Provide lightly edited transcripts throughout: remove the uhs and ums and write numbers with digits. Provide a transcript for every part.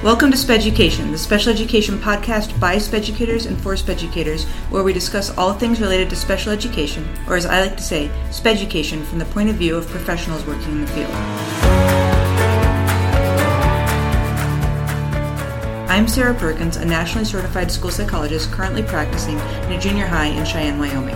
Welcome to Speducation, the special education podcast by Speducators and for Speducators, where we discuss all things related to special education, or as I like to say, Speducation from the point of view of professionals working in the field. I'm Sarah Perkins, a nationally certified school psychologist currently practicing in a junior high in Cheyenne, Wyoming.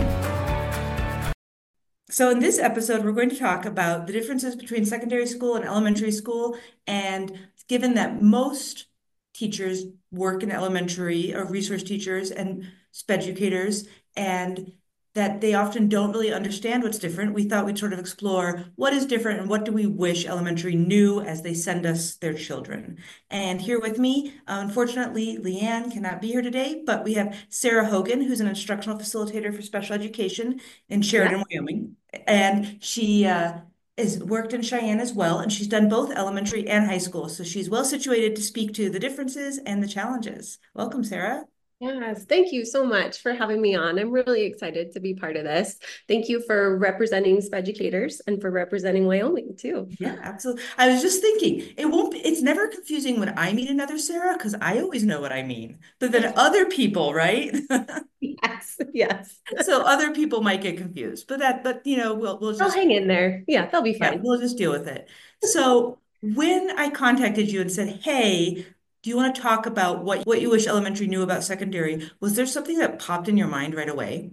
So in this episode, we're going to talk about the differences between secondary school and elementary school, and given that most teachers work in elementary, or resource teachers and speducators, and that they often don't really understand what's different, we thought we'd sort of explore what is different and what do we wish elementary knew as they send us their children. And here with me, unfortunately, Leanne cannot be here today, but we have Sarah Hogan, who's an instructional facilitator for special education in Sheridan, Wyoming. And she has worked in Cheyenne as well, and she's done both elementary and high school. So she's well situated to speak to the differences and the challenges. Welcome, Sarah. Yes, thank you so much for having me on. I'm really excited to be part of this. Thank you for representing Speducators and for representing Wyoming too. Yeah, absolutely. I was just thinking, it's never confusing when I meet another Sarah because I always know what I mean. But then other people, right? Yes, yes. So other people might get confused. But we'll They'll just hang in there. Yeah, they'll be yeah, fine. we'll just deal with it. So when I contacted you and said, "Hey, do you want to talk about what you wish elementary knew about secondary?" Was there something that popped in your mind right away?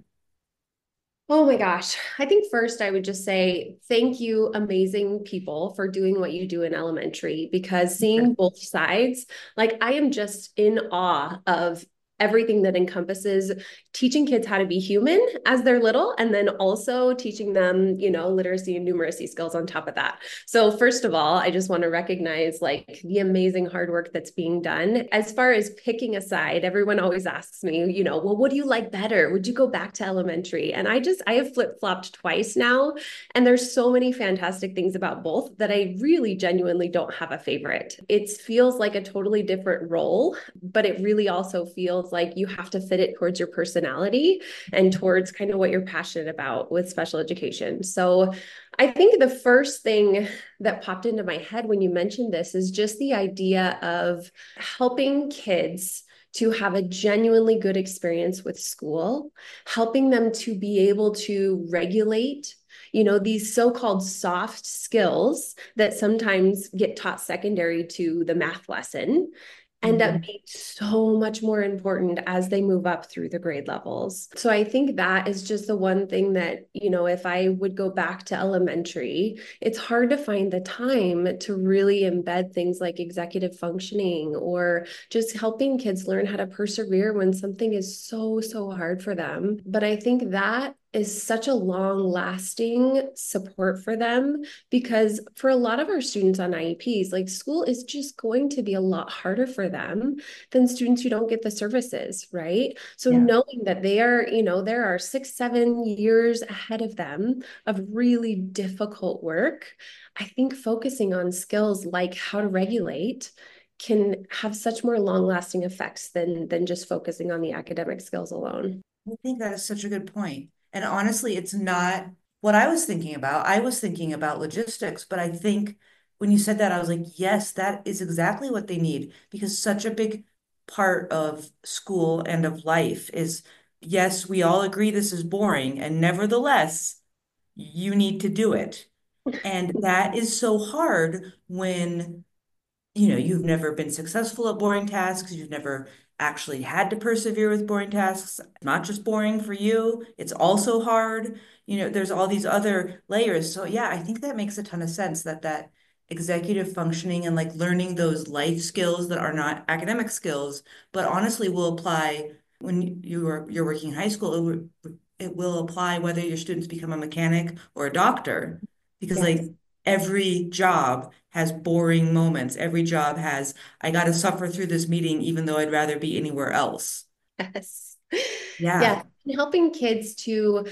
Oh my gosh. I think first I would just say thank you, amazing people, for doing what you do in elementary because seeing both sides, like I am just in awe of everything that encompasses teaching kids how to be human as they're little and then also teaching them, literacy and numeracy skills on top of that. So first of all, I just want to recognize like the amazing hard work that's being done. As far as picking a side, everyone always asks me, well, what do you like better? Would you go back to elementary? And I have flip-flopped twice now. And there's so many fantastic things about both that I really genuinely don't have a favorite. It feels like a totally different role, but it really also feels like you have to fit it towards your personality and towards kind of what you're passionate about with special education. So I think the first thing that popped into my head when you mentioned this is just the idea of helping kids to have a genuinely good experience with school, helping them to be able to regulate these so-called soft skills that sometimes get taught secondary to the math lesson end up being so much more important as they move up through the grade levels. So I think that is just the one thing that, if I would go back to elementary, it's hard to find the time to really embed things like executive functioning or just helping kids learn how to persevere when something is so, so hard for them. But I think that is such a long lasting support for them because for a lot of our students on IEPs, like school is just going to be a lot harder for them than students who don't get the services, right? So Yeah. knowing that they are, there are 6-7 years ahead of them of really difficult work, I think focusing on skills like how to regulate can have such more long-lasting effects than just focusing on the academic skills alone. I think that is such a good point. And honestly, it's not what I was thinking about. I was thinking about logistics, but I think when you said that, I was like, yes, that is exactly what they need because such a big part of school and of life is, yes, we all agree this is boring, and nevertheless, you need to do it. And that is so hard when you've never been successful at boring tasks, you've never actually had to persevere with boring tasks. Not just boring for you, it's also hard. There's all these other layers. So yeah, I think that makes a ton of sense that executive functioning and like learning those life skills that are not academic skills, but honestly will apply when you're working high school. It will apply whether your students become a mechanic or a doctor, because like Yes. every job has boring moments. Every job has, I got to suffer through this meeting even though I'd rather be anywhere else. Yes. Yeah. Yeah. And helping kids to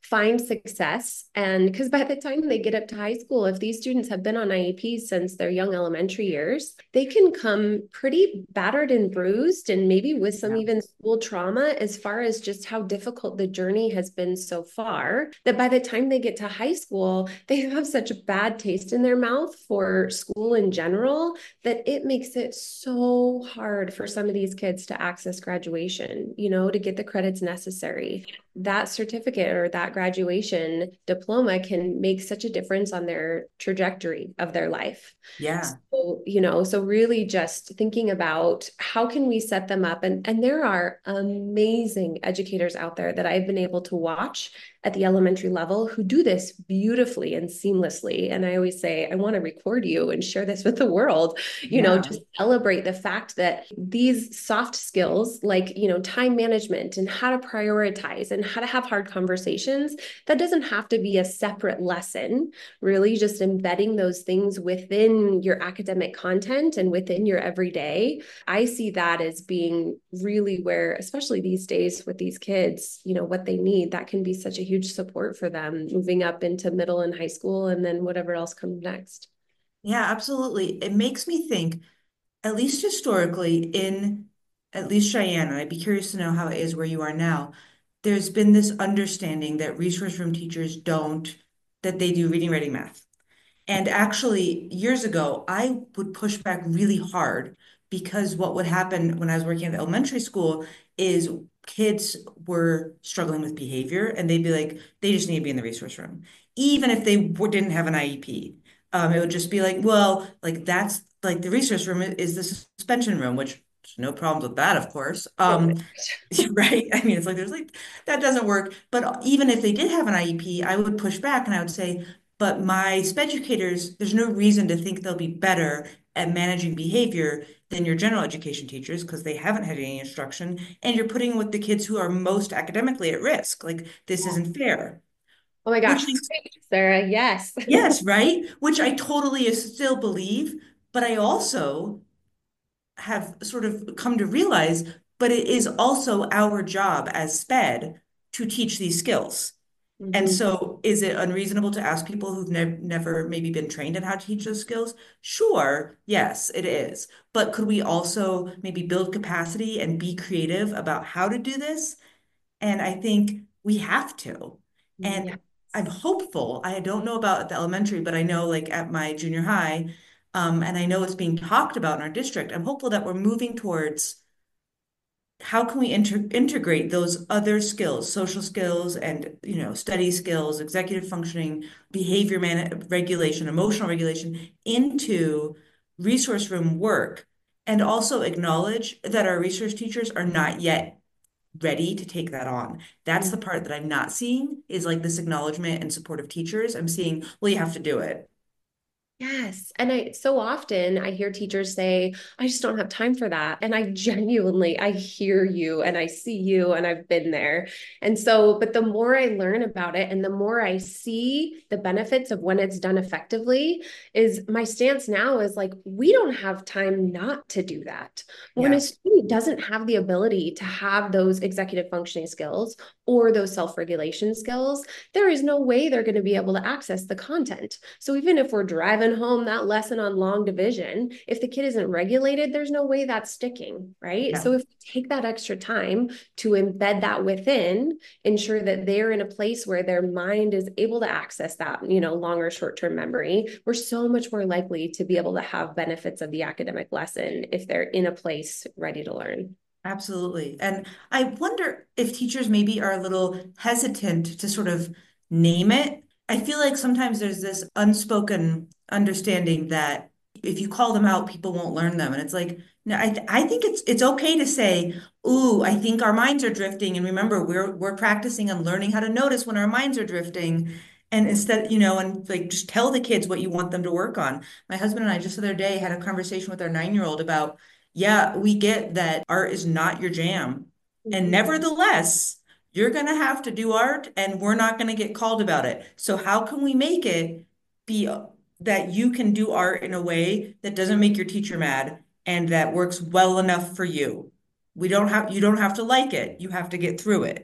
find success. And because by the time they get up to high school, if these students have been on IEPs since their young elementary years, they can come pretty battered and bruised, and maybe with some Yeah. even school trauma, as far as just how difficult the journey has been so far, that by the time they get to high school, they have such a bad taste in their mouth for school in general that it makes it so hard for some of these kids to access graduation, to get the credits necessary. That certificate or that graduation diploma can make such a difference on their trajectory of their life. Yeah. So really just thinking about how can we set them up, and there are amazing educators out there that I've been able to watch at the elementary level who do this beautifully and seamlessly. And I always say, I want to record you and share this with the world, Yeah. just celebrate the fact that these soft skills, like, time management and how to prioritize and how to have hard conversations, that doesn't have to be a separate lesson. Really just embedding those things within your academic content and within your everyday. I see that as being really where, especially these days with these kids, what they need, that can be such a huge support for them moving up into middle and high school and then whatever else comes next. Yeah, absolutely. It makes me think, at least historically, in at least Cheyenne, and I'd be curious to know how it is where you are now, there's been this understanding that resource room teachers don't, that they do reading, writing, math. And actually, years ago, I would push back really hard because what would happen when I was working at the elementary school is kids were struggling with behavior and they'd be like, they just need to be in the resource room. Even if they didn't have an IEP, it would just be like, well, like that's like the resource room is the suspension room, which there's no problems with that, of course. Oh my Right? I mean, it's like there's like that doesn't work. But even if they did have an IEP, I would push back and I would say, but my sped educators, there's no reason to think they'll be better at managing behavior than your general education teachers because they haven't had any instruction, and you're putting with the kids who are most academically at risk. Like this isn't fair. Oh my Which gosh, is Sarah, yes. yes, right? Which I totally still believe, but I also have sort of come to realize, but it is also our job as SPED to teach these skills. And Mhm. so, is it unreasonable to ask people who've never maybe been trained in how to teach those skills? Sure, yes, it is. But could we also maybe build capacity and be creative about how to do this? And I think we have to. And Yes. I'm hopeful. I don't know about the elementary, but I know like at my junior high, and I know it's being talked about in our district. I'm hopeful that we're moving towards how can we integrate those other skills, social skills and, study skills, executive functioning, behavior regulation, emotional regulation into resource room work, and also acknowledge that our research teachers are not yet ready to take that on. That's the part that I'm not seeing is like this acknowledgement and support of teachers. I'm seeing, well, you have to do it. Yes. And I so often I hear teachers say, I just don't have time for that. And I genuinely, I hear you and I see you and I've been there. And so, but the more I learn about it and the more I see the benefits of when it's done effectively, is my stance now is like, we don't have time not to do that. When a Yeah. student doesn't have the ability to have those executive functioning skills or those self-regulation skills, there is no way they're going to be able to access the content. So even if we're driving home that lesson on long division, if the kid isn't regulated, there's no way that's sticking, right? Yeah. So if we take that extra time to embed that within, ensure that they're in a place where their mind is able to access that, long or short-term memory, we're so much more likely to be able to have benefits of the academic lesson if they're in a place ready to learn. Absolutely. And I wonder if teachers maybe are a little hesitant to sort of name it. I feel like sometimes there's this unspoken understanding that if you call them out, people won't learn them. And it's like, no, I think it's okay to say, "Ooh, I think our minds are drifting." And remember, we're practicing and learning how to notice when our minds are drifting. And instead, and like just tell the kids what you want them to work on. My husband and I just the other day had a conversation with our 9-year-old about yeah, we get that art is not your jam. And Mhm. nevertheless, you're going to have to do art and we're not going to get called about it. So, how can we make it be that you can do art in a way that doesn't make your teacher mad and that works well enough for you? You don't have to like it. You have to get through it.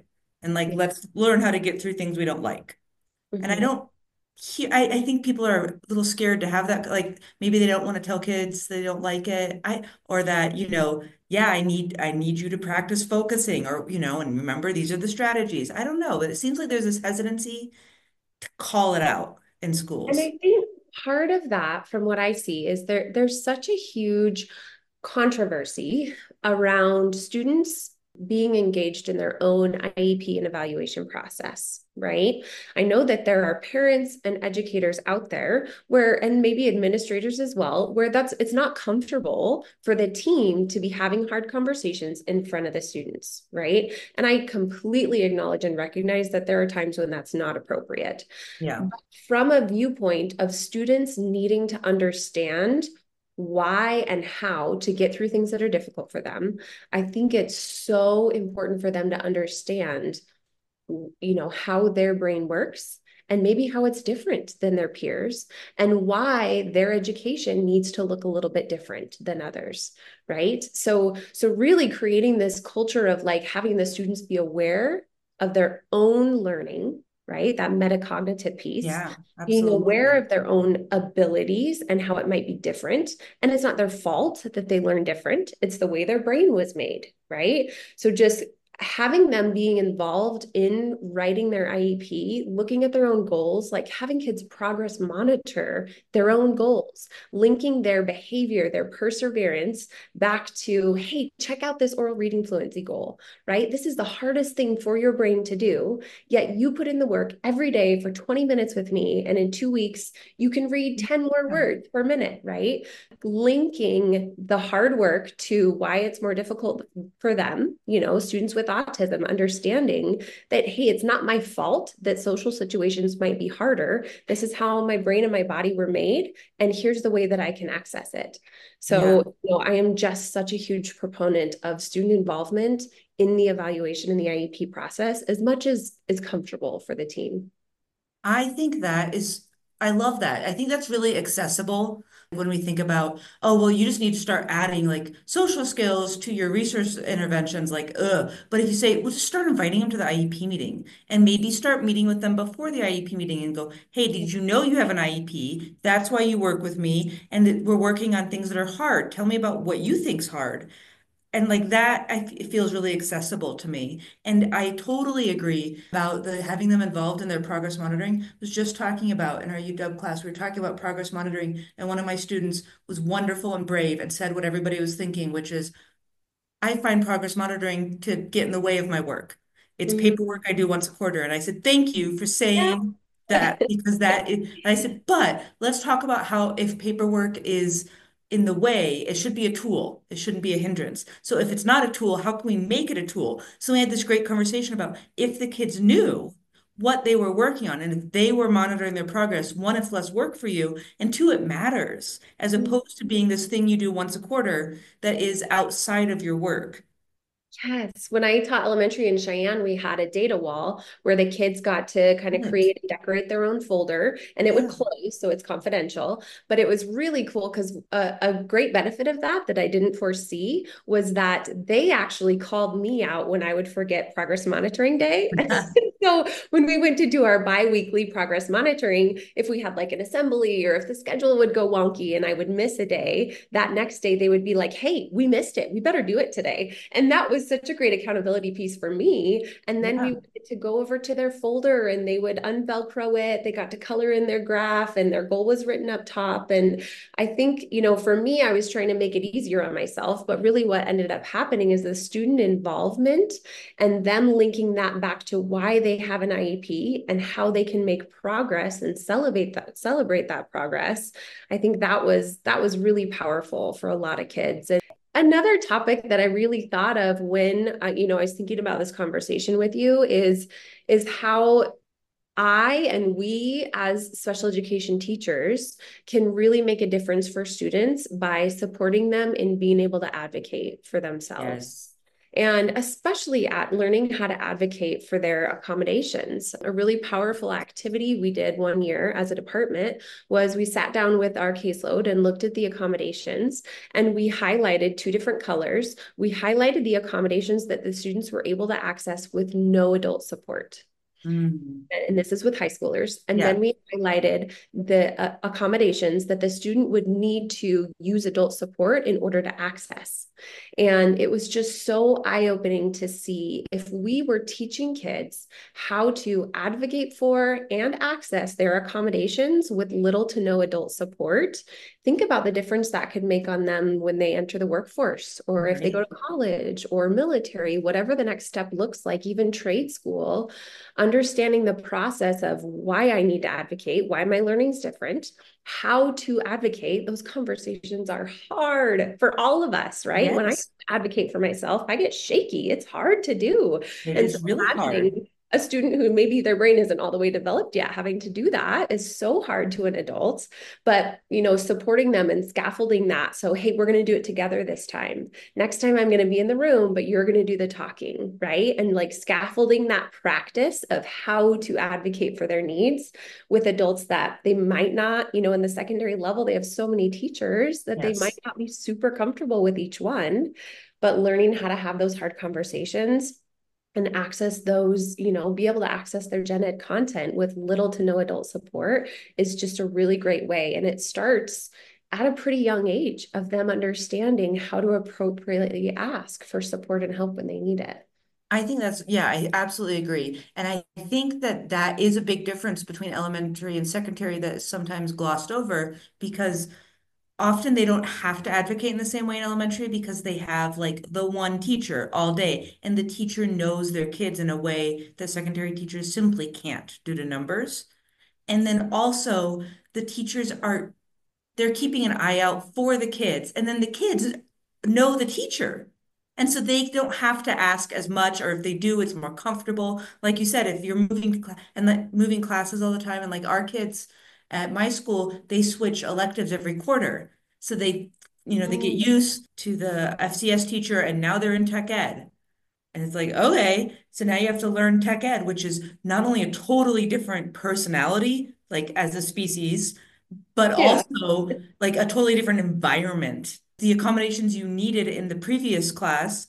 and like, Yeah. let's learn how to get through things we don't like. And I Mhm. don't I think people are a little scared to have that, like maybe they don't want to tell kids they don't like it. Or that, yeah, I need you to practice focusing, or, and remember these are the strategies. I don't know, but it seems like there's this hesitancy to call it out in And schools. I think part of that, from what I see, is there's such a huge controversy around students being engaged in their own IEP and evaluation process, right? I know that there are parents and educators out there where, and maybe administrators as well, where it's not comfortable for the team to be having hard conversations in front of the students, right? And I completely acknowledge and recognize that there are times when that's not appropriate. Yeah. But from a viewpoint of students needing to understand why and how to get through things that are difficult for them, I think it's so important for them to understand, how their brain works and maybe how it's different than their peers and why their education needs to look a little bit different than others, right? So really creating this culture of like having the students be aware of their own learning, right? That metacognitive piece, Yeah, being aware absolutely. of their own abilities and how it might be different. And it's not their fault that they learn different. It's the way their brain was made, right? So just having them being involved in writing their IEP, looking at their own goals, like having kids progress monitor their own goals, linking their behavior, their perseverance back to, hey, check out this oral reading fluency goal, right? This is the hardest thing for your brain to do, yet you put in the work every day for 20 minutes with me, and in 2 weeks, you can read 10 more Yeah. words per minute, right? Linking the hard work to why it's more difficult for them, students with autism, understanding that, hey, it's not my fault that social situations might be harder. This is how my brain and my body were made. And here's the way that I can access it. Yeah. So, I am just such a huge proponent of student involvement in the evaluation and the IEP process as much as is comfortable for the team. I think that is, I love that. I think that's really accessible when we think about, oh, well, you just need to start adding like social skills to your research interventions, like, ugh. But if you say, well, just start inviting them to the IEP meeting and maybe start meeting with them before the IEP meeting and go, hey, did you know you have an IEP? That's why you work with me. And that we're working on things that are hard. Tell me about what you think's hard. And like that, it feels really accessible to me. And I totally agree about the having them involved in their progress monitoring. I was just talking about in our UW class, we were talking about progress monitoring, and one of my students was wonderful and brave and said what everybody was thinking, which is, I find progress monitoring to get in the way of my work. It's Mm-hmm. paperwork I do once a quarter. And I said, thank you for Yeah. saying that, because and I said, but let's talk about how if paperwork is in the way, it should be a tool. It shouldn't be a hindrance. So if it's not a tool, how can we make it a tool? So we had this great conversation about if the kids knew what they were working on, and if they were monitoring their progress, one, it's less work for you, and two, it matters, as opposed to being this thing you do once a quarter that is outside of your work. Yes. When I taught elementary in Cheyenne, we had a data wall where the kids got to kind of Good. create and decorate their own folder, and it would Yeah. close, so it's confidential. But it was really cool because a great benefit of that I didn't foresee was that they actually called me out when I would forget progress monitoring day. So when we went to do our biweekly progress monitoring, if we had like an assembly or if the schedule would go wonky and I would miss a day, that next day they would be like, hey, we missed it. We better do it today. And that was such a great accountability piece for me. And then we Yeah. would get to go over to their folder and they would unvelcro it. They got to color in their graph and their goal was written up top. And I think, for me, I was trying to make it easier on myself, but really what ended up happening is the student involvement and them linking that back to why they have an IEP and how they can make progress and celebrate that progress. I think that was really powerful for a lot of kids. And another topic that I really thought of when I was thinking about this conversation with you is how I and we as special education teachers can really make a difference for students by supporting them in being able to advocate for themselves. Yes. and especially at learning how to advocate for their accommodations. A really powerful activity we did one year as a department was we sat down with our caseload and looked at the accommodations, and we highlighted two different colors. We highlighted the accommodations that the students were able to access with no adult support. Mm. And this is with high schoolers. And Yeah. then we highlighted the accommodations that the student would need to use adult support in order to access. And it was just so eye-opening to see if we were teaching kids how to advocate for and access their accommodations with little to no adult support. Think about the difference that could make on them when they enter the workforce, or if they go Right. to college or military, whatever the next step looks like, even trade school. Understanding the process of why I need to advocate, why my learning is different, how to advocate. Those conversations are hard for all of us, right? When I Yes. advocate for myself, I get shaky. It's hard to do. It And so is really hard. imagining a student who maybe their brain isn't all the way developed yet having to do that is so hard to an adult. But supporting them and scaffolding that, so hey, we're going to do it together this time. Next time I'm going to be in the room, but you're going to do the talking, right? And like scaffolding that practice of how to advocate for their needs with adults that they might not, in the secondary level, they have so many teachers that they might Yes. not be super comfortable with each one, but learning how to have those hard conversations and access those, be able to access their gen ed content with little to no adult support is just a really great way. And it starts at a pretty young age of them understanding how to appropriately ask for support and help when they need it. I think yeah, I absolutely agree. And I think that that is a big difference between elementary and secondary that is sometimes glossed over because often they don't have to advocate in the same way in elementary because they have like the one teacher all day and the teacher knows their kids in a way that secondary teachers simply can't due to numbers. And then also the teachers are they're keeping an eye out for the kids. And then the kids know the teacher. And so they don't have to ask as much, or if they do, it's more comfortable. Like you said, if you're and like moving classes all the time, and like our kids at my school, they switch electives every quarter. So they get Mm. used to the FCS teacher and now they're in tech ed. And it's like, okay, so now you have to learn tech ed, which is not only a totally different personality, like as a species, but Yeah. also like a totally different environment. The accommodations you needed in the previous class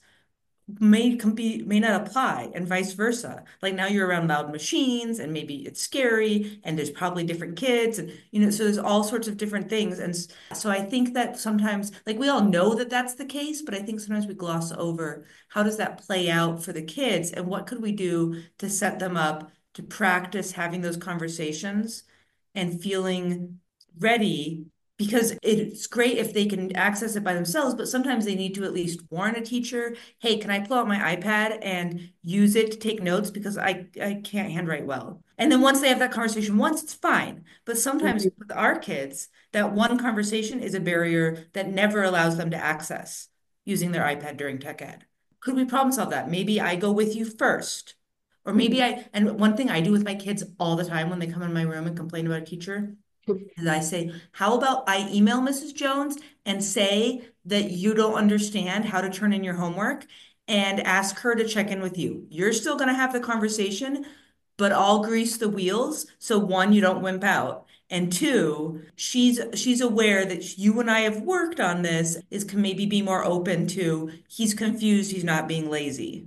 may not apply and vice versa. Like now you're around loud machines and maybe it's scary and there's probably different kids and so there's all sorts of different things. And so I think that sometimes like we all know that that's the case, but I think sometimes we gloss over how does that play out for the kids and what could we do to set them up to practice having those conversations and feeling ready because it's great if they can access it by themselves, but sometimes they need to at least warn a teacher, hey, can I pull out my iPad and use it to take notes because I can't handwrite well. And then once they have that conversation once, it's fine. But sometimes with our kids, that one conversation is a barrier that never allows them to access using their iPad during tech ed. Could we problem solve that? Maybe I go with you first. Or maybe and one thing I do with my kids all the time when they come in my room and complain about a teacher and I say, how about I email Mrs. Jones and say that you don't understand how to turn in your homework and ask her to check in with you. You're still going to have the conversation, but I'll grease the wheels. So one, you don't wimp out. And two, she's aware that you and I have worked on this, is can maybe be more open to he's confused, he's not being lazy.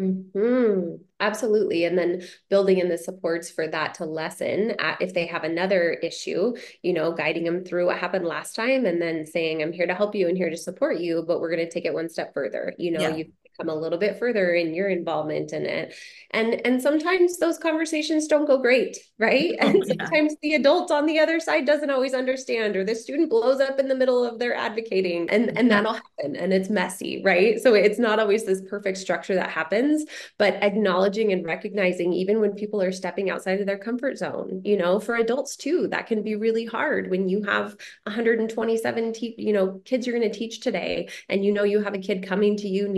Absolutely. And then building in the supports for that to lessen if they have another issue, guiding them through what happened last time and then saying, I'm here to help you and here to support you, but we're going to take it one step further. Yeah. You come a little bit further in your involvement in it. And sometimes those conversations don't go great, right? Oh, And yeah. sometimes the adult on the other side doesn't always understand, or the student blows up in the middle of their advocating, and Yeah. that'll happen and it's messy, right? So it's not always this perfect structure that happens, but acknowledging and recognizing even when people are stepping outside of their comfort zone, for adults too, that can be really hard when you have 127 kids you're going to teach today, and you have a kid coming to you needing something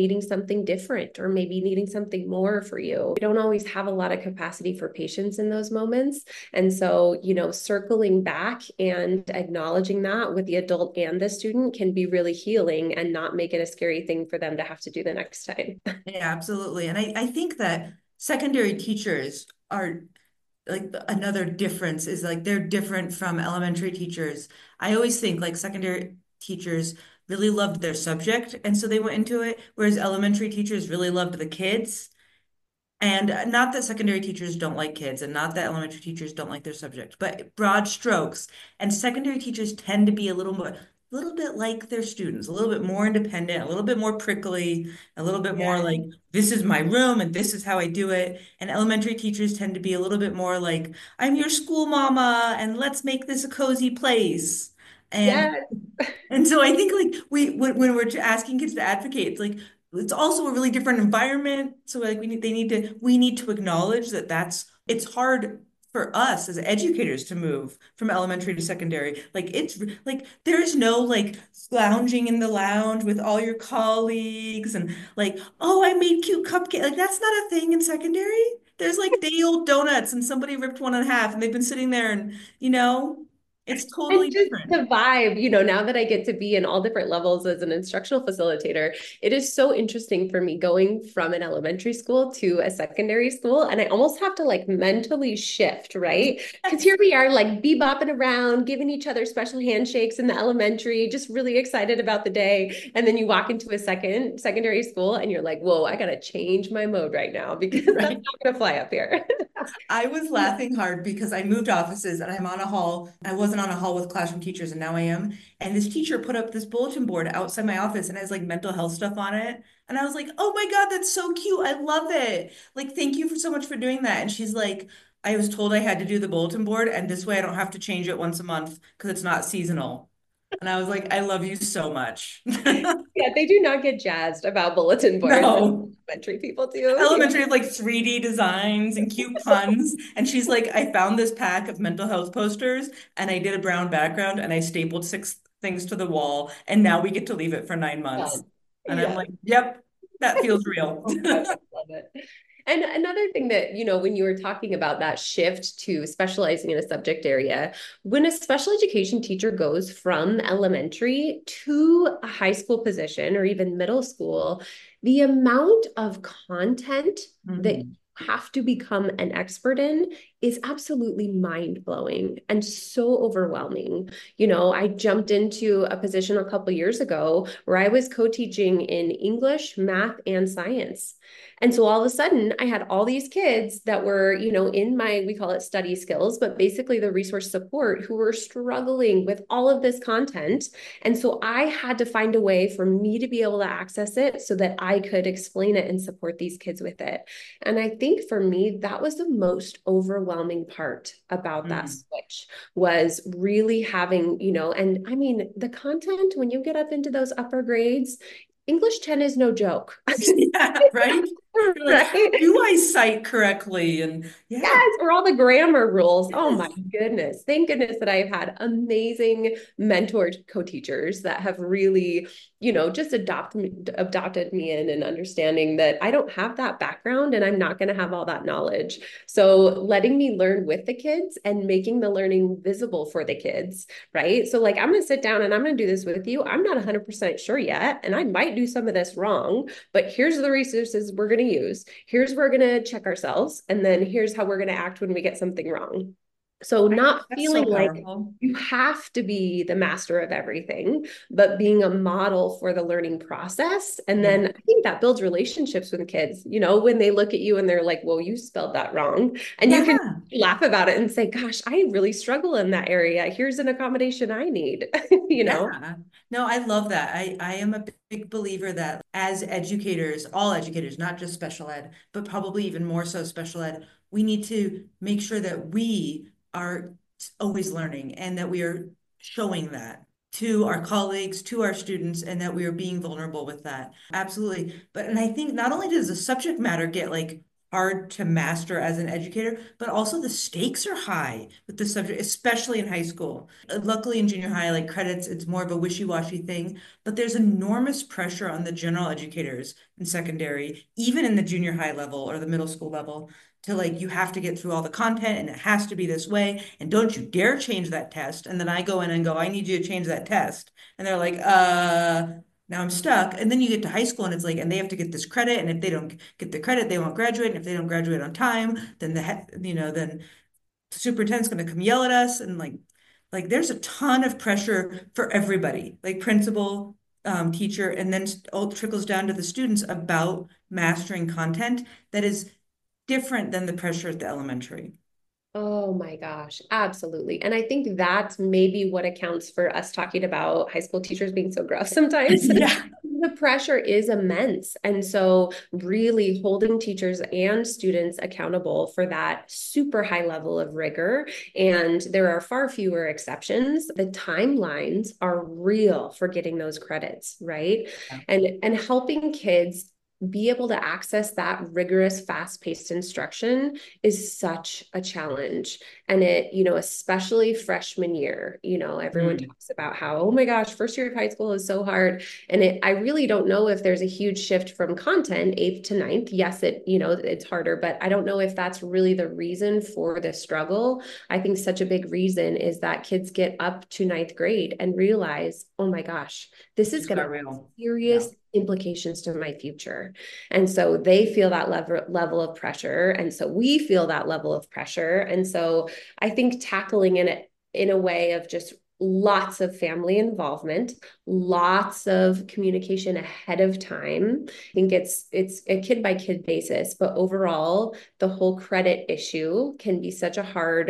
something different or maybe needing something more for you. We don't always have a lot of capacity for patience in those moments. And so, circling back and acknowledging that with the adult and the student can be really healing and not make it a scary thing for them to have to do the next time. Yeah, absolutely. And I think that secondary teachers are like another difference is like they're different from elementary teachers. I always think like secondary teachers really loved their subject and so they went into it, whereas elementary teachers really loved the kids. And not that secondary teachers don't like kids and not that elementary teachers don't like their subject, but broad strokes. And secondary teachers tend to be a little bit like their students, a little bit more independent, a little bit more prickly, a little bit more Yeah. like, this is my room and this is how I do it. And elementary teachers tend to be a little bit more like, I'm your school mama and let's make this a cozy place. And Yes. and so I think like when we're asking kids to advocate, it's like it's also a really different environment. So like we need to acknowledge that it's hard for us as educators to move from elementary to secondary. Like it's like there's no like lounging in the lounge with all your colleagues and like, oh, I made cute cupcake. Like that's not a thing in secondary. There's like day old donuts and somebody ripped one in half and they've been sitting there and it's totally And just different. the vibe, now that I get to be in all different levels as an instructional facilitator, it is so interesting for me going from an elementary school to a secondary school. And I almost have to like mentally shift, right? Because here we are, like bebopping around, giving each other special handshakes in the elementary, just really excited about the day. And then you walk into a secondary school and you're like, whoa, I got to change my mode right now because that's Right. not going to fly up here. I was laughing hard because I moved offices and I'm on a hall. I wasn't on a hall with classroom teachers and now I am. And this teacher put up this bulletin board outside my office and has like mental health stuff on it. And I was like, oh my God, that's so cute. I love it. Like, thank you for so much for doing that. And she's like, I was told I had to do the bulletin board and this way I don't have to change it once a month because it's not seasonal. And I was like, I love you so much. Yeah, they do not get jazzed about bulletin boards as No. elementary people do. Yeah. Elementary of like 3D designs and cute puns. And she's like, I found this pack of mental health posters and I did a brown background and I stapled 6 things to the wall. And now we get to leave it for 9 months. Fun. And I'm Yeah. like, yep, that feels real. Oh my gosh, love it. And another thing that, when you were talking about that shift to specializing in a subject area, when a special education teacher goes from elementary to a high school position or even middle school, the amount of content that you Mhm. have to become an expert in is absolutely mind blowing and so overwhelming. I jumped into a position a couple years ago where I was co-teaching in English, math, and science. And so all of a sudden, I had all these kids that were, in my, we call it study skills, but basically the resource support who were struggling with all of this content. And so I had to find a way for me to be able to access it so that I could explain it and support these kids with it. And I think for me, that was the most overwhelming part about that Mhm. switch was really having, and I mean, the content when you get up into those upper grades, English 10 is no joke. Yeah, right? You're like, how Right? do I cite correctly? And yeah, Yes, or all the grammar rules. Oh my goodness. Thank goodness that I've had amazing mentor co-teachers that have really, just adopted me in and understanding that I don't have that background and I'm not going to have all that knowledge. So letting me learn with the kids and making the learning visible for the kids, right? So like I'm going to sit down and I'm going to do this with you. I'm not 100% sure yet, and I might do some of this wrong, but here's the resources we're going to use. Here's where we're going to check ourselves. And then here's how we're going to act when we get something wrong. So not that's feeling so like powerful. you have to be the master of everything, but being a model for the learning process. And Yeah. then I think that builds relationships with kids, when they look at you and they're like, well, you spelled that wrong. And you can Yeah. laugh about it and say, gosh, I really struggle in that area. Here's an accommodation I need, you know? Yeah. No, I love that. I am a big believer that as educators, all educators, not just special ed, but probably even more so special ed, we need to make sure that we are always learning and that we are showing that to our colleagues, to our students, and that we are being vulnerable with that. Absolutely. And I think not only does the subject matter get like hard to master as an educator, but also the stakes are high with the subject, especially in high school. Luckily in junior high, like credits, it's more of a wishy-washy thing, but there's enormous pressure on the general educators in secondary, even in the junior high level or the middle school level, to like you have to get through all the content and it has to be this way and don't you dare change that test. And then I go in and go, I need you to change that test. And they're like, now I'm stuck. And then you get to high school and it's like, and they have to get this credit. And if they don't get the credit, they won't graduate. And if they don't graduate on time, then then the superintendent's going to come yell at us. And like there's a ton of pressure for everybody, like principal, teacher, and then all trickles down to the students about mastering content that is different than the pressure at the elementary. Oh my gosh, absolutely. And I think that's maybe what accounts for us talking about high school teachers being so gruff sometimes. Yeah. The pressure is immense. And so, really holding teachers and students accountable for that super high level of rigor. And there are far fewer exceptions. The timelines are real for getting those credits, right? And helping kids be able to access that rigorous, fast-paced instruction is such a challenge. And it, especially freshman year, everyone Mm. talks about how, oh my gosh, first year of high school is so hard. And I really don't know if there's a huge shift from content, eighth to ninth. Yes, it's harder, but I don't know if that's really the reason for the struggle. I think such a big reason is that kids get up to ninth grade and realize, oh my gosh, this is Just going to got have real. Yeah. serious implications to my future. And so they feel that level of pressure. And so we feel that level of pressure. And so I think tackling it in a way of just lots of family involvement, lots of communication ahead of time. I think it's a kid by kid basis, but overall, the whole credit issue can be such a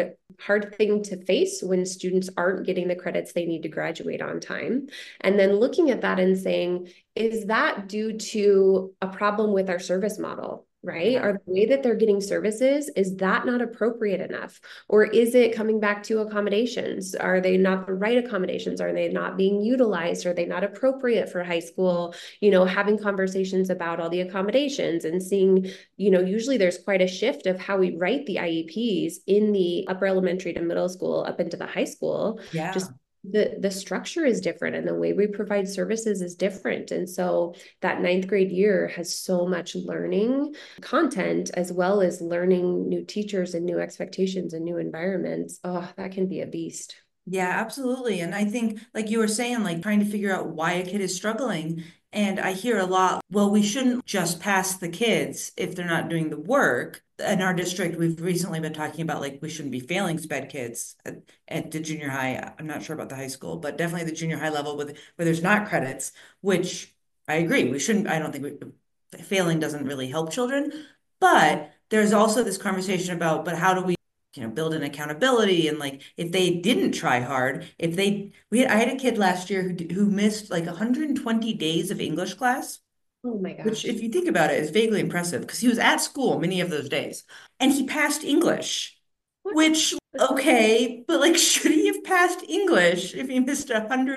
hard thing to face when students aren't getting the credits they need to graduate on time. And then looking at that and saying, is that due to a problem with our service model? Right? Yeah. Are the way that they're getting services, is that not appropriate enough? Or is it coming back to accommodations? Are they not the right accommodations? Are they not being utilized? Are they not appropriate for high school? Having conversations about all the accommodations and seeing, usually there's quite a shift of how we write the IEPs in the upper elementary to middle school up into the high school. Yeah. Just the structure is different and the way we provide services is different. And so that ninth grade year has so much learning content as well as learning new teachers and new expectations and new environments. Oh, that can be a beast. Yeah, absolutely. And I think, like you were saying, like trying to figure out why a kid is struggling. And I hear a lot, well, we shouldn't just pass the kids if they're not doing the work. In our district, we've recently been talking about like we shouldn't be failing sped kids at the junior high. I'm not sure about the high school, but definitely the junior high level where there's not credits, which I agree. We shouldn't, I don't think failing doesn't really help children. But there's also this conversation about, but how do we build an accountability and like if they didn't try hard, if they I had a kid last year who missed like 120 days of English class, Oh my which gosh. if you think about it is vaguely impressive because he was at school many of those days and he passed English, What? which okay, but like should he have passed English if he missed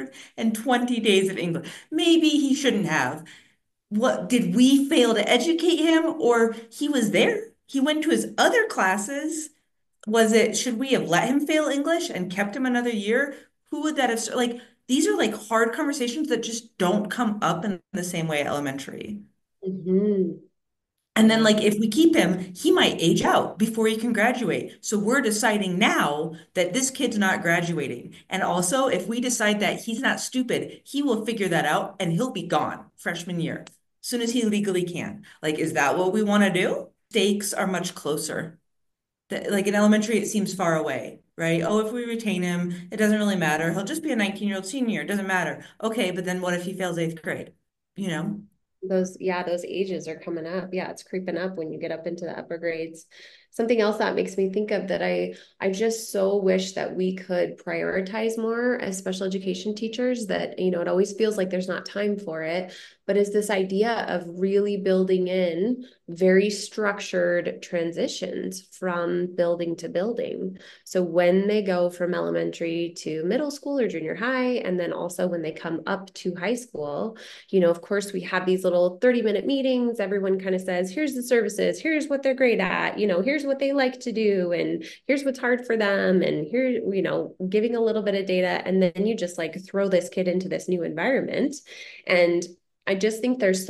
120 days of English? Maybe he shouldn't have. What did we fail to educate him or he was there? He went to his other classes. Was it, should we have let him fail English and kept him another year? Who would that have, like, these are like hard conversations that just don't come up in the same way at elementary. Mm-hmm. And then, Yeah. like, if we keep him, he might age out before he can graduate. So we're deciding now that this kid's not graduating. And also, if we decide that he's not stupid, he will figure that out and he'll be gone freshman year, as soon as he legally can. Like, is that what we want to do? Stakes are much closer. Like in elementary, it seems far away, right? Oh, if we retain him, it doesn't really matter. He'll just be a 19-year-old senior. It doesn't matter. Okay, but then what if he fails eighth grade? You know? Those ages are coming up. Yeah, it's creeping up when you get up into the upper grades. Something else that makes me think of that I just so wish that we could prioritize more as special education teachers, that, it always feels like there's not time for it, but is this idea of really building in very structured transitions from building to building. So when they go from elementary to middle school or junior high, and then also when they come up to high school, of course, we have these little 30-minute meetings. Everyone kind of says, here's the services, here's what they're great at, here's what they like to do, and here's what's hard for them. And here, giving a little bit of data. And then you just like throw this kid into this new environment. And I just think there's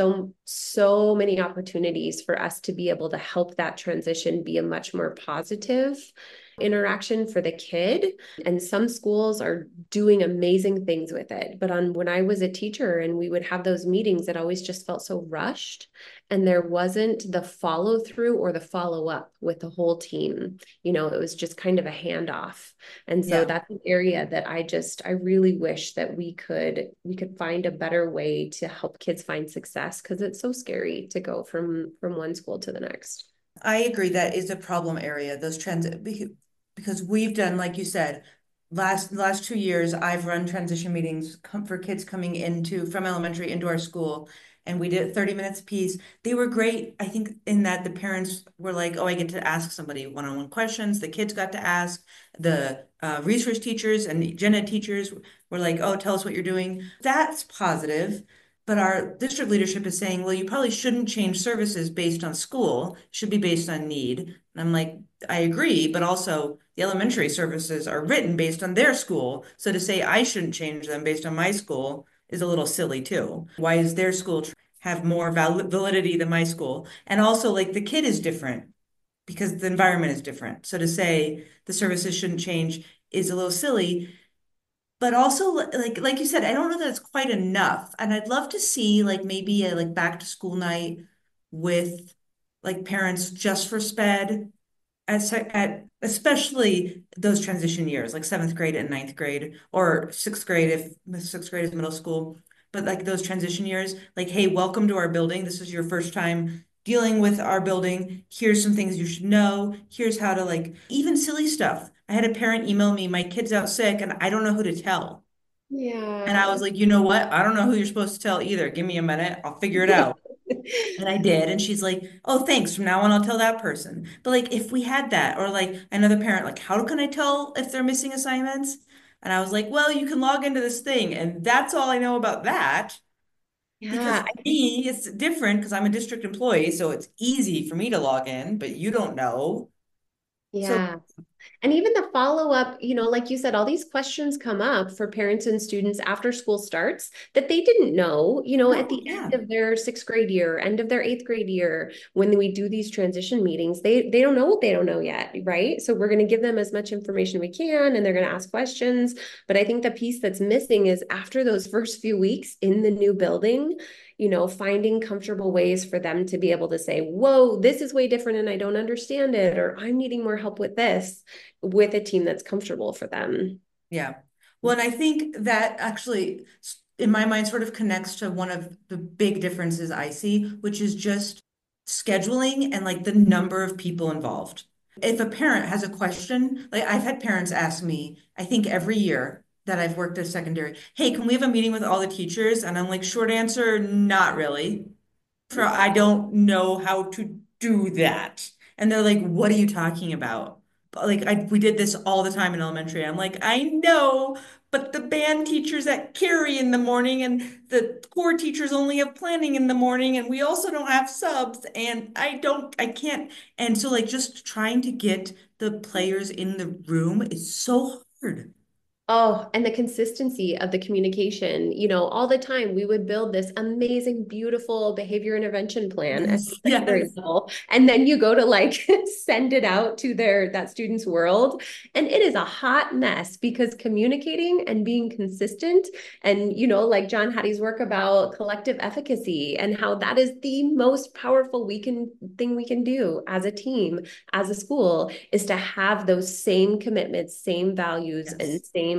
so many opportunities for us to be able to help that transition be a much more positive interaction for the kid. And some schools are doing amazing things with it. But when I was a teacher and we would have those meetings, it always just felt so rushed. And there wasn't the follow through or the follow up with the whole team. It was just kind of a handoff. And so Yeah. that's an area that I really wish that we could find a better way to help kids find success, because it's so scary to go from one school to the next. I agree that is a problem area, those trends, because we've done, like you said, last 2 years, I've run transition meetings for kids coming into from elementary into our school, and we did 30 minutes apiece. They were great, I think, in that the parents were like, "Oh, I get to ask somebody one-on-one questions." The kids got to ask. The research teachers and gen ed teachers were like, "Oh, tell us what you're doing." That's positive. But our district leadership is saying, well, you probably shouldn't change services based on school, it should be based on need. And I'm like, I agree, but also the elementary services are written based on their school. So to say I shouldn't change them based on my school is a little silly too. Why is their school have more validity than my school? And also, like, the kid is different because the environment is different. So to say the services shouldn't change is a little silly. But also, like you said, I don't know that it's quite enough. And I'd love to see like maybe a like back to school night with like parents just for sped at especially those transition years, like seventh grade and ninth grade, or sixth grade if sixth grade is middle school. But like those transition years, like, hey, welcome to our building. This is your first time dealing with our building. Here's some things you should know. Here's how to like even silly stuff. I had a parent email me, my kid's out sick and I don't know who to tell. And I Yeah. was like, you know what? I don't know who you're supposed to tell either. Give me a minute. I'll figure it out. And I did. And she's like, oh, thanks. From now on, I'll tell that person. But like, if we had that, or like another parent, like, how can I tell if they're missing assignments? And I was like, well, you can log into this thing. And that's all I know about that. Because Yeah. for me, it's different because I'm a district employee. So it's easy for me to log in, but you don't know. So Yeah. And even the follow up, like you said, all these questions come up for parents and students after school starts that they didn't know, at no, the yeah. end of their sixth grade year, end of their eighth grade year, when we do these transition meetings, they don't know what they don't know yet, right? So we're going to give them as much information we can, and they're going to ask questions. But I think the piece that's missing is after those first few weeks in the new building, finding comfortable ways for them to be able to say, whoa, this is way different and I don't understand it, or I'm needing more help with this, with a team that's comfortable for them. Yeah. Well, and I think that actually, in my mind, sort of connects to one of the big differences I see, which is just scheduling and like the number of people involved. If a parent has a question, like I've had parents ask me, I think every year that I've worked at secondary, hey, can we have a meeting with all the teachers? And I'm like, short answer, not really. For I don't know how to do that. And they're like, what are you talking about? Like we did this all the time in elementary. I'm like, I know, but the band teachers at Carrie in the morning and the core teachers only have planning in the morning and we also don't have subs and I can't. And so like just trying to get the players in the room is so hard. Oh, and the consistency of the communication, all the time we would build this amazing, beautiful behavior intervention plan at the Yes, secondary yes, level. And then you go to like send it out to that student's world. And it is a hot mess because communicating and being consistent, and like John Hattie's work about collective efficacy and how that is the most powerful thing we can do as a team, as a school, is to have those same commitments, same values, and yes. same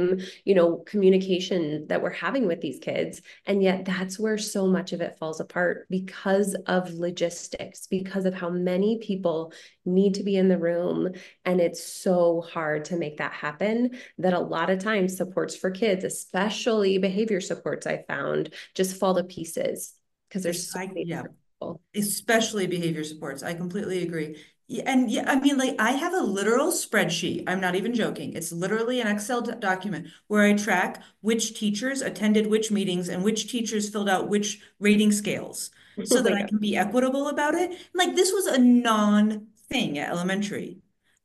same, communication that we're having with these kids. And yet that's where so much of it falls apart because of logistics, because of how many people need to be in the room. And it's so hard to make that happen that a lot of times supports for kids, especially behavior supports, I found, just fall to pieces because there's so many Yeah, different people. especially behavior supports. I completely agree. Yeah, and yeah, I mean, like I have a literal spreadsheet. I'm not even joking. It's literally an Excel document where I track which teachers attended which meetings and which teachers filled out which rating scales Oh so that my I God. can be equitable about it. Like this was a non-thing at elementary.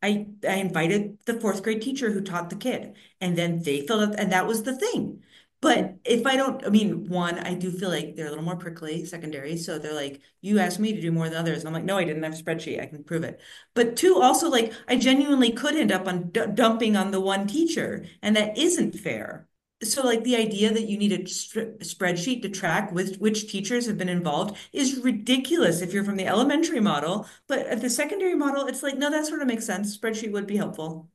I invited the fourth grade teacher who taught the kid, and then they filled out, and that was the thing. But if I don't, I mean, one, I do feel like they're a little more prickly, secondary. So they're like, you asked me to do more than others. And I'm like, no, I didn't have a spreadsheet. I can prove it. But two, also like, I genuinely could end up on dumping on the one teacher, and that isn't fair. So like the idea that you need a spreadsheet to track which teachers have been involved is ridiculous if you're from the elementary model. But at the secondary model, it's like, no, that sort of makes sense. Spreadsheet would be helpful.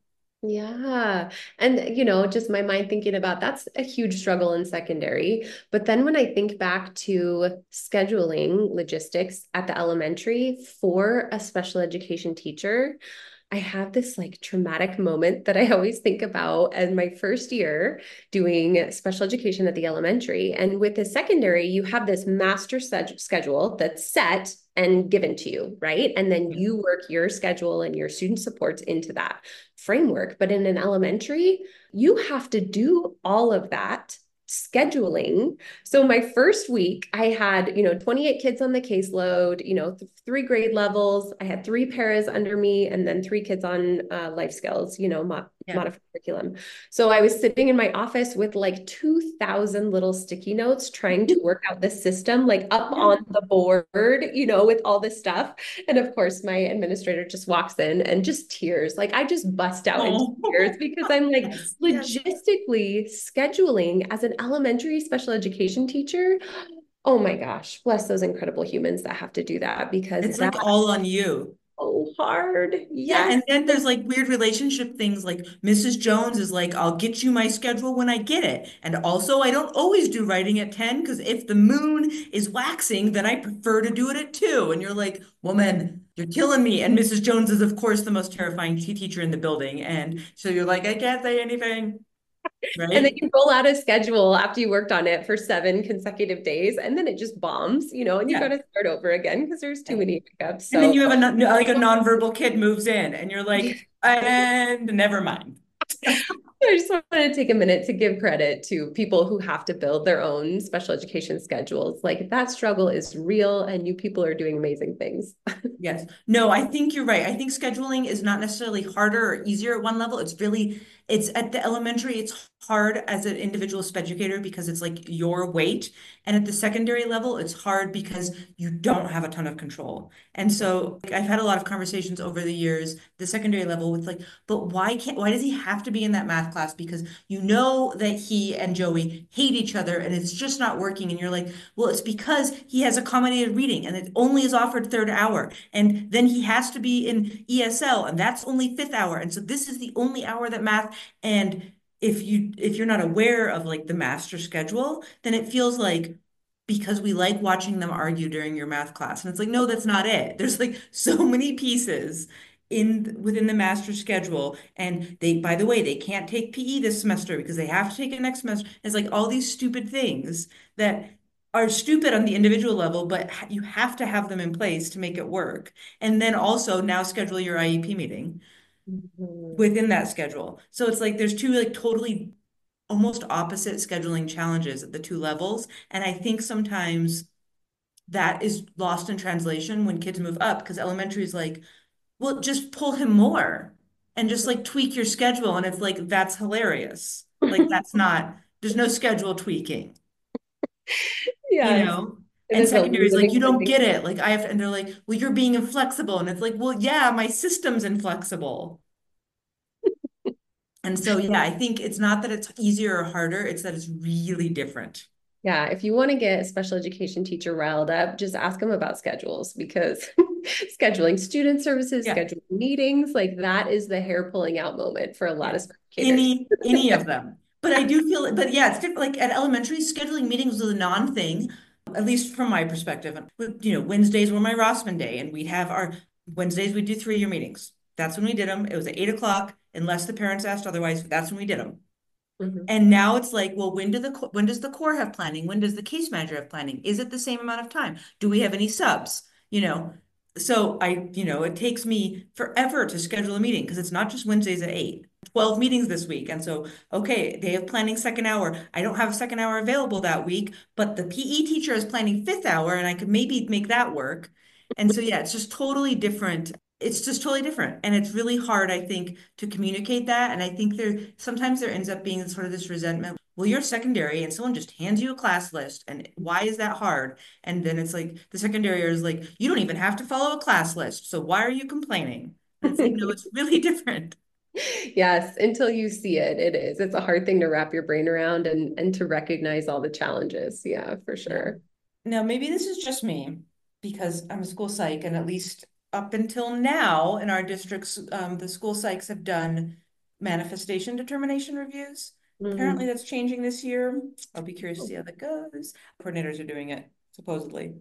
Yeah. And, just my mind thinking about that's a huge struggle in secondary. But then when I think back to scheduling logistics at the elementary for a special education teacher, I have this like traumatic moment that I always think about as my first year doing special education at the elementary. And with the secondary, you have this master schedule that's set and given to you, right? And then Yeah. you work your schedule and your student supports into that framework. But in an elementary, you have to do all of that scheduling. So my first week, I had, 28 kids on the caseload, three grade levels. I had three paras under me and then three kids on life skills, Yeah. modified curriculum. So I was sitting in my office with like 2,000 little sticky notes trying to work out the system, like up Yeah. on the board, with all this stuff. And of course, my administrator just walks in and just tears. Like I just bust out into tears Oh, because I'm like, yes. Yes. logistically scheduling as an elementary special education teacher. Oh my gosh, bless those incredible humans that have to do that because It's like that's all on you. so hard. Yeah, Yes. and then there's like weird relationship things like Mrs. Jones is like, I'll get you my schedule when I get it. And also, I don't always do writing at 10 because if the moon is waxing, then I prefer to do it at 2. And you're like, woman, you're killing me. And Mrs. Jones is, of course, the most terrifying teacher in the building. And so you're like, I can't say anything, And then right? you roll out a schedule after you worked on it for 7 consecutive days, and then it just bombs, and you got Yeah. to start over again because there's too many hiccups. And then So you have a like a nonverbal kid moves in, and you're like, and never mind. I just wanted to take a minute to give credit to people who have to build their own special education schedules. Like that struggle is real, and you people are doing amazing things. Yes. No, I think you're right. I think scheduling is not necessarily harder or easier at one level. It's at the elementary, it's hard as an individual educator because it's like your weight. And at the secondary level, it's hard because you don't have a ton of control. And so like, I've had a lot of conversations over the years, the secondary level with like, but why does he have to be in that math class? Because you know that he and Joey hate each other and it's just not working. And you're like, well, it's because he has accommodated reading and it only is offered third hour. And then he has to be in ESL, and that's only fifth hour. And so this is the only hour that math. And if you're not aware of like the master schedule, then it feels like because we like watching them argue during your math class. And it's like, no, that's not it. There's like so many pieces in within the master schedule. And they, by the way, they can't take PE this semester because they have to take it next semester. It's like all these stupid things that are stupid on the individual level, but you have to have them in place to make it work. And then also now schedule your IEP meeting Mhm. within that schedule. So it's like there's two like totally almost opposite scheduling challenges at the two levels. And I think sometimes that is lost in translation when kids move up because elementary is like, well, just pull him more and just like tweak your schedule. And it's like, that's hilarious. Like, that's not, there's no schedule tweaking, you Yes, know? it And is a secondary is like, you living, don't breathing. get it. Like, I have to, and they're like, well, you're being inflexible. And it's like, well, yeah, my system's inflexible. And so, yeah, I think it's not that it's easier or harder, it's that it's really different. Yeah, if you want to get a special education teacher riled up, just ask them about schedules because scheduling student services, Yeah. scheduling meetings, like that is the hair pulling out moment for a lot Yeah. of educators. Any of them. But I do feel, but yeah, it's different. Like at elementary, scheduling meetings was a non-thing, at least from my perspective. Wednesdays were my Rossman day, and we'd have our Wednesdays, we'd do 3-year meetings. That's when we did them. It was at 8 o'clock, unless the parents asked otherwise. That's when we did them. Mhm. And now it's like, well, when does the core have planning? When does the case manager have planning? Is it the same amount of time? Do we have any subs? You know, so it takes me forever to schedule a meeting because it's not just Wednesdays at 8. 12 meetings this week. And so, okay, they have planning second hour. I don't have a second hour available that week, but the PE teacher is planning fifth hour and I could maybe make that work. And so, yeah, it's just totally different. It's just totally different. And it's really hard, I think, to communicate that. And I think sometimes there ends up being sort of this resentment. Well, you're secondary and someone just hands you a class list. And why is that hard? And then it's like the secondary is like, you don't even have to follow a class list. So why are you complaining? And it's like, no, it's really different. Yes, until you see it, it is. It's a hard thing to wrap your brain around and to recognize all the challenges. Yeah, for Yeah. sure. Now, maybe this is just me because I'm a school psych, and at least up until now in our districts, the school psychs have done manifestation determination reviews. Apparently, Mm. that's changing this year. I'll be curious to see how that goes. Coordinators are doing it, supposedly,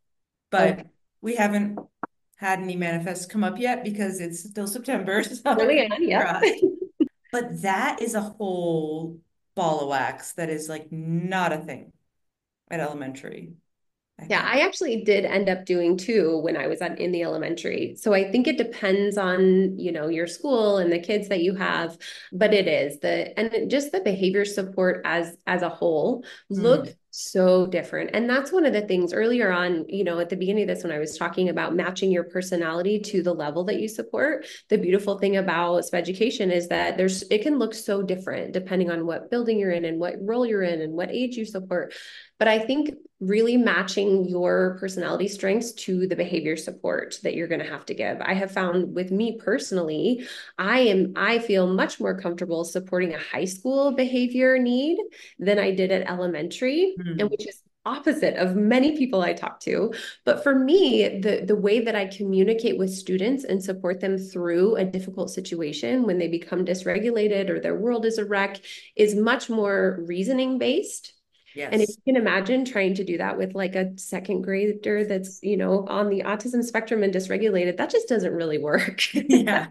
Okay. but we haven't had any manifests come up yet because it's still September, so Really? fingers Yep. crossed. But that is a whole ball of wax that is like not a thing at elementary, I Yeah, think. I actually did end up doing two when I was in the elementary. So I think it depends on, your school and the kids that you have, but it is just the behavior support as a whole look Hmm. so different. And that's one of the things earlier on, at the beginning of this when I was talking about matching your personality to the level that you support. The beautiful thing about education is that it can look so different depending on what building you're in and what role you're in and what age you support. But I think really matching your personality strengths to the behavior support that you're going to have to give. I have found with me personally, I feel much more comfortable supporting a high school behavior need than I did at elementary, and Hmm. which is opposite of many people I talk to. But for me, the way that I communicate with students and support them through a difficult situation when they become dysregulated or their world is a wreck is much more reasoning based. And if Yes. you can imagine trying to do that with like a second grader that's, on the autism spectrum and dysregulated, that just doesn't really work. Yeah.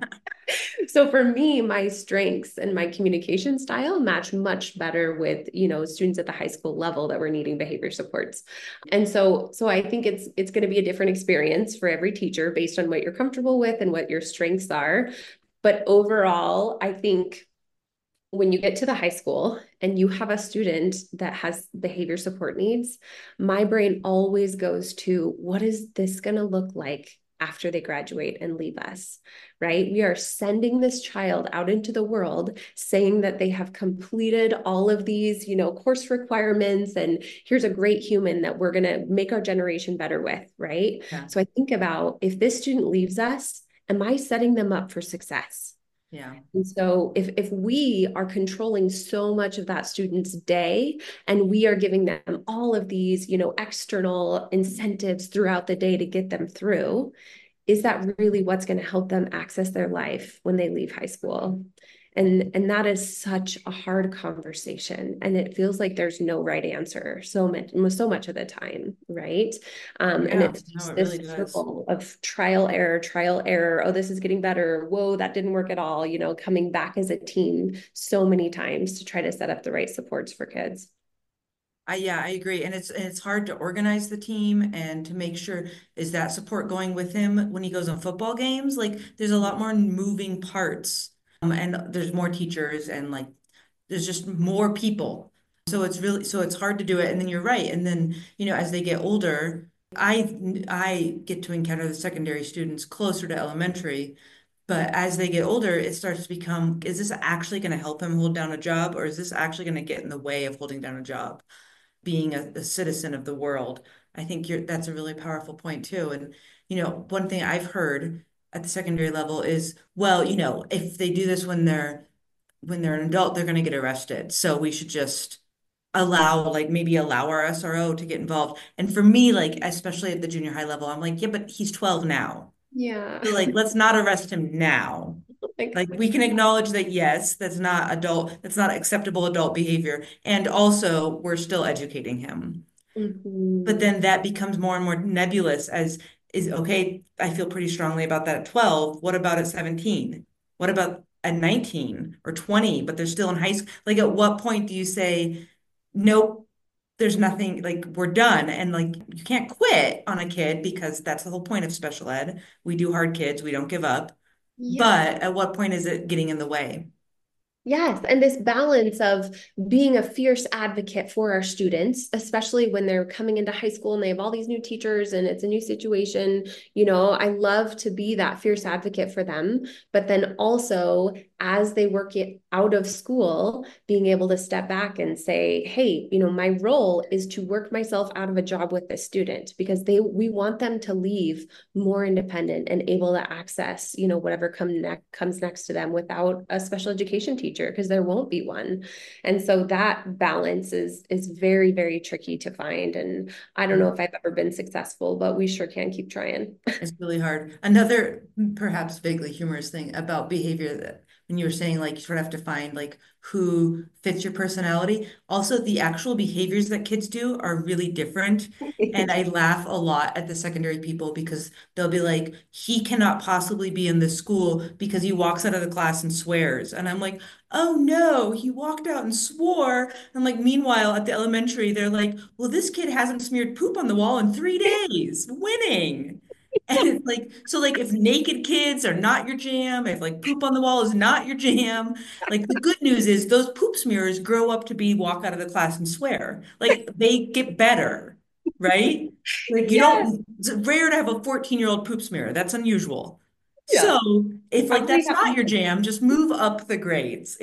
So for me, my strengths and my communication style match much better with, students at the high school level that were needing behavior supports. And so I think it's going to be a different experience for every teacher based on what you're comfortable with and what your strengths are. But overall, I think when you get to the high school and you have a student that has behavior support needs, my brain always goes to what is this going to look like after they graduate and leave us, right? We are sending this child out into the world saying that they have completed all of these, course requirements, and here's a great human that we're going to make our generation better with, right? Yeah. So I think about if this student leaves us, am I setting them up for success? Yeah. And so if we are controlling so much of that student's day and we are giving them all of these, external incentives throughout the day to get them through, is that really what's going to help them access their life when they leave high school? And that is such a hard conversation, and it feels like there's no right answer so much of the time, right? And Yeah. it's No, just it really this does. circle of trial error. Oh, this is getting better. Whoa, that didn't work at all. Coming back as a team so many times to try to set up the right supports for kids. Yeah, I agree. And it's hard to organize the team and to make sure is that support going with him when he goes on football games? Like there's a lot more moving parts. And there's more teachers and like there's just more people. So it's hard to do it. And then you're right. And then, as they get older, I get to encounter the secondary students closer to elementary. But as they get older, it starts to become, is this actually going to help him hold down a job, or is this actually going to get in the way of holding down a job? Being a citizen of the world. I think that's a really powerful point too. And one thing I've heard at the secondary level is, well, if they do this when they're an adult, they're going to get arrested. So we should just maybe allow our SRO to get involved. And for me, like especially at the junior high level, I'm like, yeah, but he's 12 now. Yeah. So like let's not arrest him now. Like, Like we can acknowledge that, yes, that's not acceptable adult behavior. And also we're still educating him. But mhm. then that becomes more and more nebulous as is okay, I feel pretty strongly about that at 12. What about at 17? What about at 19 or 20, but they're still in high school? Like at what point do you say, nope, there's nothing, like we're done. And like you can't quit on a kid because that's the whole point of special ed. We do hard kids, we don't give up. Yeah. But at what point is it getting in the way? Yes, and this balance of being a fierce advocate for our students, especially when they're coming into high school and they have all these new teachers and it's a new situation. I love to be that fierce advocate for them, but then also as they work it out of school, being able to step back and say, hey, my role is to work myself out of a job with this student because we want them to leave more independent and able to access, whatever comes next to them without a special education teacher, because there won't be one. And so that balance is very, very tricky to find. And I don't know if I've ever been successful, but we sure can keep trying. It's really hard. Another perhaps vaguely humorous thing about behavior that when you were saying like you sort of have to find like who fits your personality. Also, the actual behaviors that kids do are really different. And I laugh a lot at the secondary people because they'll be like, he cannot possibly be in this school because he walks out of the class and swears. And I'm like, oh no, he walked out and swore. I'm like, meanwhile, at the elementary, they're like, well, this kid hasn't smeared poop on the wall in 3 days, winning. And it's like, so like if naked kids are not your jam, if like poop on the wall is not your jam, like the good news is those poop smearers grow up to be walk out of the class and swear. Like they get better, right? Like you Yes. don't, it's rare to have a 14-year-old poop smearer. That's unusual. Yeah. So if like Probably that's not happens. your jam, just move up the grades.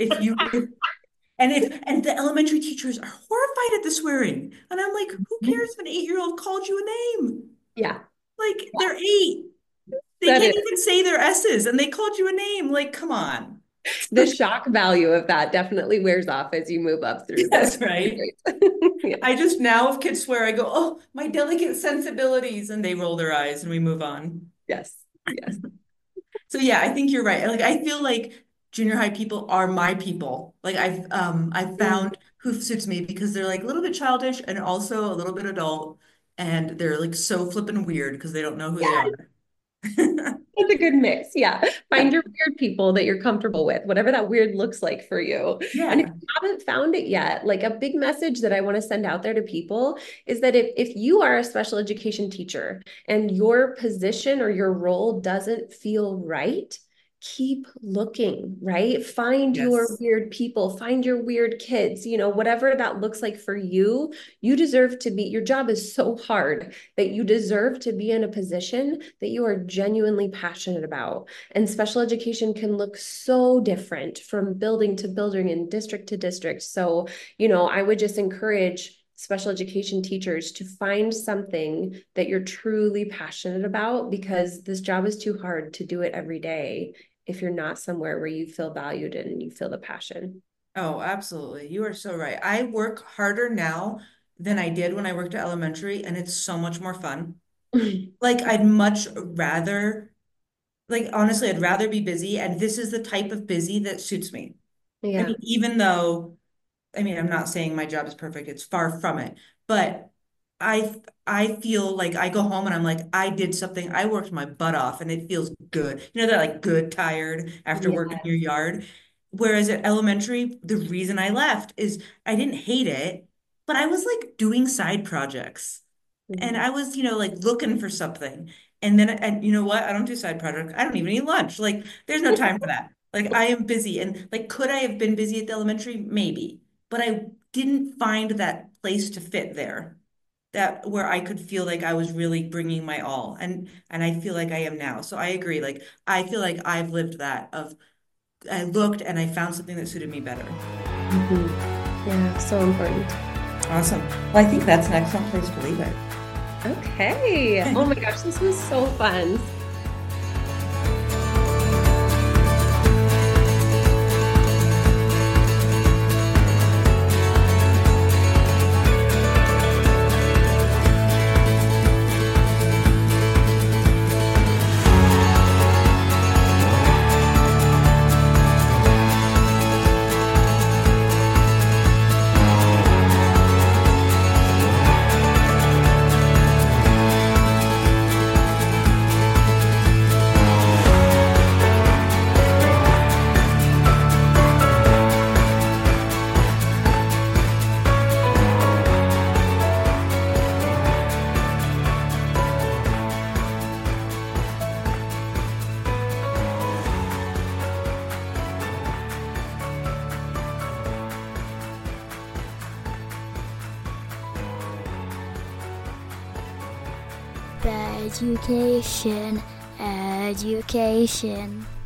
And the elementary teachers are horrified at the swearing. And I'm like, who cares if an 8-year-old called you a name? Yeah. Like they're 8. They That is can't even say their S's and they called you a name. Like, come on. the shock value of that definitely wears off as you move up through the That's right. grades. Yeah. I just now, if kids swear, I go, oh, my delicate sensibilities. And they roll their eyes and we move on. Yes. Yes. So yeah, I think you're right. Like I feel like junior high people are my people. Like I've Mm. found who suits me because they're like a little bit childish and also a little bit adult. And they're like so flippin' weird because they don't know who they Yeah, are. that's a good mix. Yeah. Find your weird people that you're comfortable with, whatever that weird looks like for you. And if Yeah. you haven't found it yet, like a big message that I want to send out there to people is that if you are a special education teacher and your position or your role doesn't feel right, keep looking, right? Find your Yes. weird people, find your weird kids, whatever that looks like for you. You deserve to be, your job is so hard that you deserve to be in a position that you are genuinely passionate about. And special education can look so different from building to building and district to district. So, I would just encourage special education teachers to find something that you're truly passionate about, because this job is too hard to do it every day if you're not somewhere where you feel valued and you feel the passion. Oh, absolutely. You are so right. I work harder now than I did when I worked at elementary, and it's so much more fun. Like, I'd much rather, like, honestly, I'd rather be busy, and this is the type of busy that suits me. I Yeah. mean, even though, I mean, I'm not saying my job is perfect, it's far from it, but I feel like I go home and I'm like, I did something, I worked my butt off, and it feels good. You know, that like good tired after working Yeah. your yard. Whereas at elementary, the reason I left is I didn't hate it, but I was like doing side projects. And Mhm. I was, like looking for something. And you know what? I don't do side projects. I don't even eat lunch. Like, there's no time for that. Like, I am busy. And like, could I have been busy at the elementary? Maybe. But I didn't find that place to fit there, that where I could feel like I was really bringing my all. And I feel like I am now. So I agree. Like, I feel like I've lived that of I looked and I found something that suited me better. Mhm. Yeah, so important. Awesome. Well, I think that's an excellent place to leave Okay. Oh my it. gosh, this was so fun. education, education.